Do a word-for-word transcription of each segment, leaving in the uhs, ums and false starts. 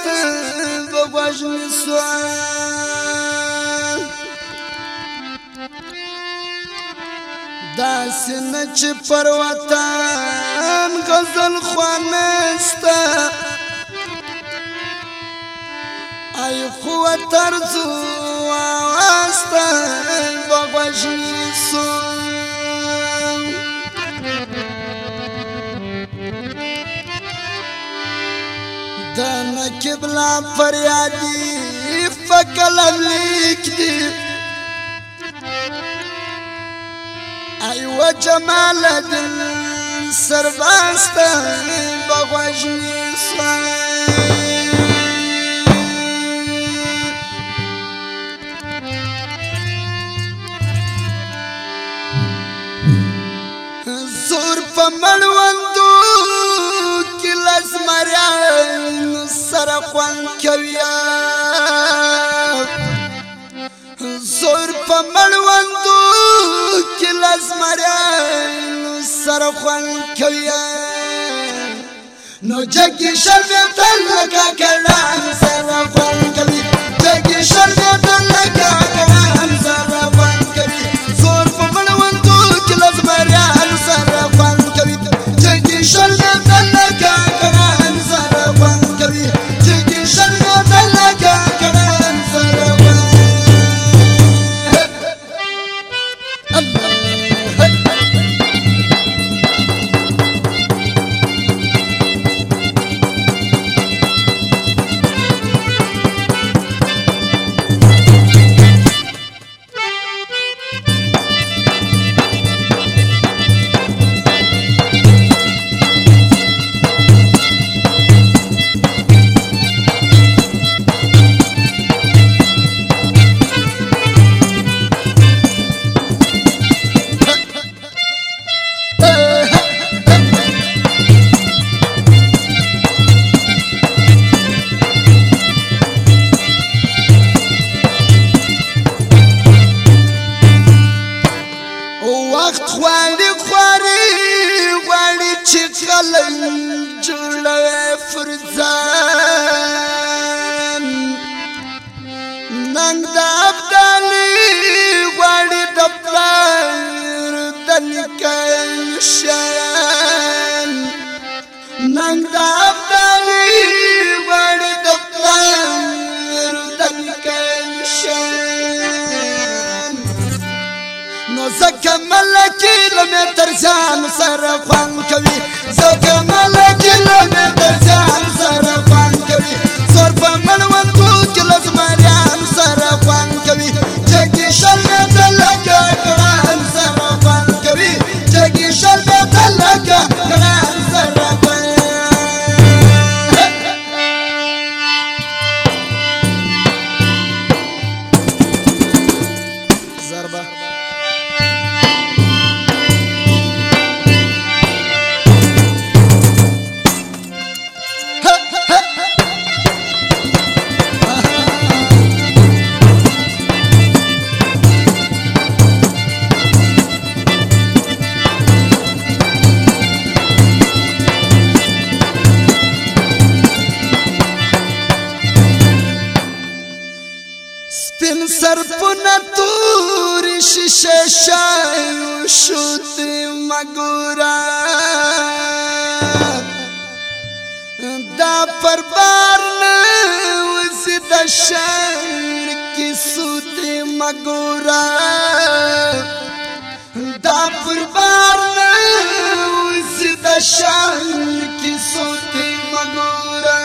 است بوجنی سوال داسې نه چې پر وطن غزل خوانسته ای خو ترزو واسته بوجنی سوال دانا کبلا فریادی فکلم لیک دی ایوه جمال دل سرباستا بغوجنی سوای زور پا ملوندو کلاس مریان سرخوان کویا زور پا ملوندو کلاس مریان سرخوان کویا نو جگی شرفیتن لگا کران سرخوان کوی جگی شرفیتن لگا کران سرخوان کوی زور پا ملوندو کلاس مریان سرخوان کوی جگی شرفیتن لگا کران سرخوان کوی جگی شرفیتن لگا کران سرخوان وقت خواری خواری خواری چی خلن جلوه فرزان ننگ دا ابدالی خواری دبلار دنکن شان ننگ دا ابدالی خواری دبلار دنکن شان نو زکه ملکی لمه ترجان سره خوان کوي زکه ملکی لمه ترجان سره خوان کوي زور په ملوندو کې لزمریان سره خوان کوي جګی شلمه دلګه ګران سره خوان کوي جګی شلمه دلګه ګران سره خوان ضربه سپین سرپونه توری شیشه شایو شوتی مگورا دا پر بار نوزی دا شهر کی سوتی مگورا دا پر بار نوزی دا شهر کی سوتی مگورا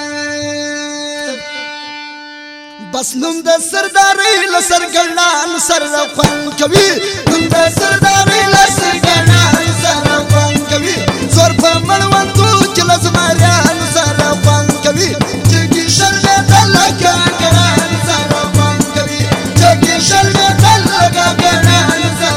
بس نوم د سرداري لسرګلان سر خوان کوي نوم د سرداري لسرګلان سر خوان کوي زور په ملوندو کې لزمریان سر خوان کوي جګی شلمه دلګه ګران سر خوان کوي جګی شلمه دلګه ګران سر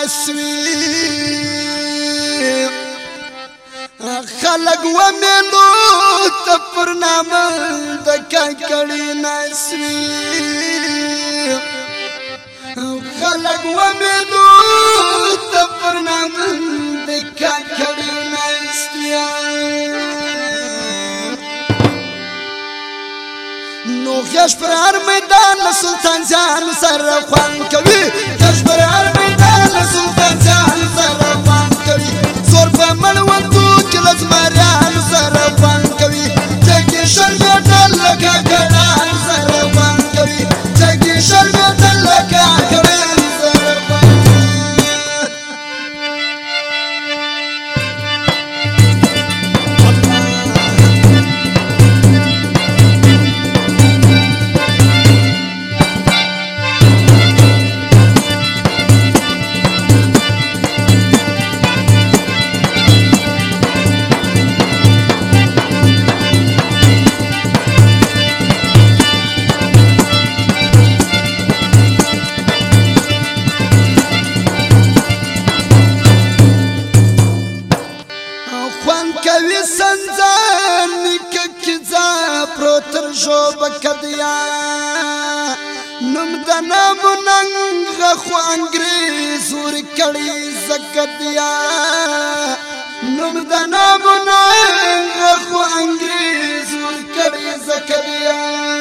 ناسوي خلق و ملو تپر نامل دکا کڑی ناسوی خلق و ملو تپر نامل دکا کڑی ناسوی نو خیش پر هر میدان سلطان جان سر خوان کوي خیش پر هر میدان سلطان جان سر خوان کوي زور په مړوندو کې لزمریان سر خوان کوي جګي شرګټل لکه ګډان سر خوان کوي جګي شرګټل لکه ګډان سر خوان بکدیا نم دنا مننګ خو انګريز ور کړي زکدیا نم دنا مننګ خو انګريز ور کړي زکدیا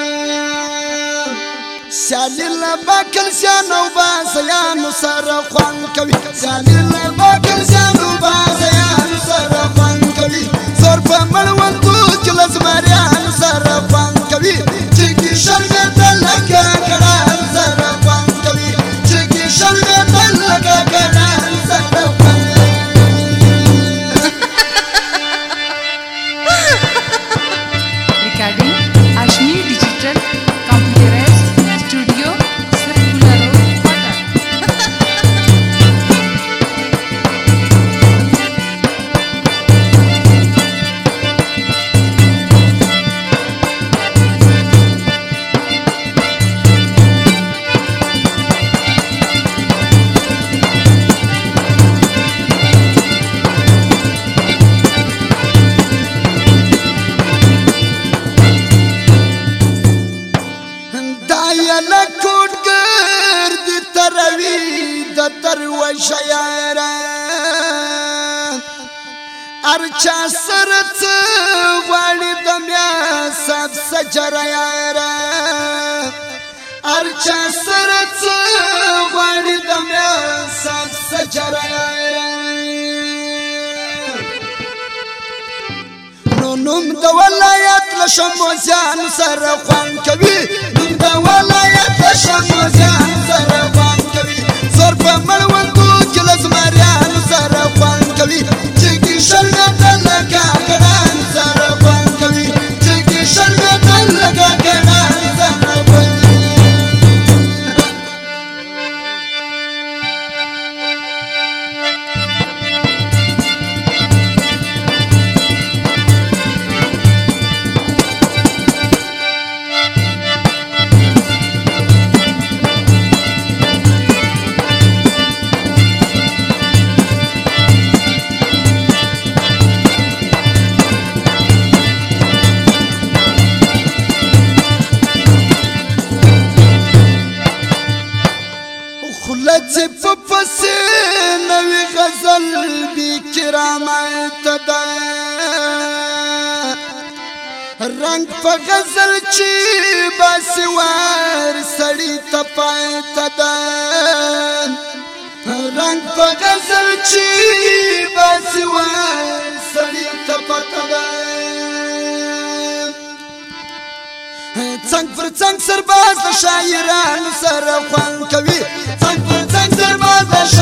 سالل باکل شانو بازیان سر خوان کوي سالل باکل شانو بازیان سر خوان کوي زور په مړوندو کې لزمریان سر خوان کوي چې شرګټل لکه ګډان سر خوان کوي چې شرګټل لکه ګډان سر خوان Recording Ashmi Digital Computerized Studio Circular Road, Pata. ارچا سرت غواړي د میا سب سجر یارا ارچا سرت غواړي د میا سب سجر یارا نو نوم د ولایت لشمو ځان سره خوان کوي نوم د ولایت لشمو ځان سره خوان کوي زور په مړوندو کې لزمریان سره خوان کوي شرګټل لکه ګډان سر خوان کوي چې شرګټل لکه ګډان سر خوان رنگ په غزل چې باسوار سړی ته پاتې ده رنگ په غزل چې باسوار سړی ته پاتې ده څنګ پر څنګ سرباز د شاعرانو سره خوان کوي څنګ پر څنګ سرباز د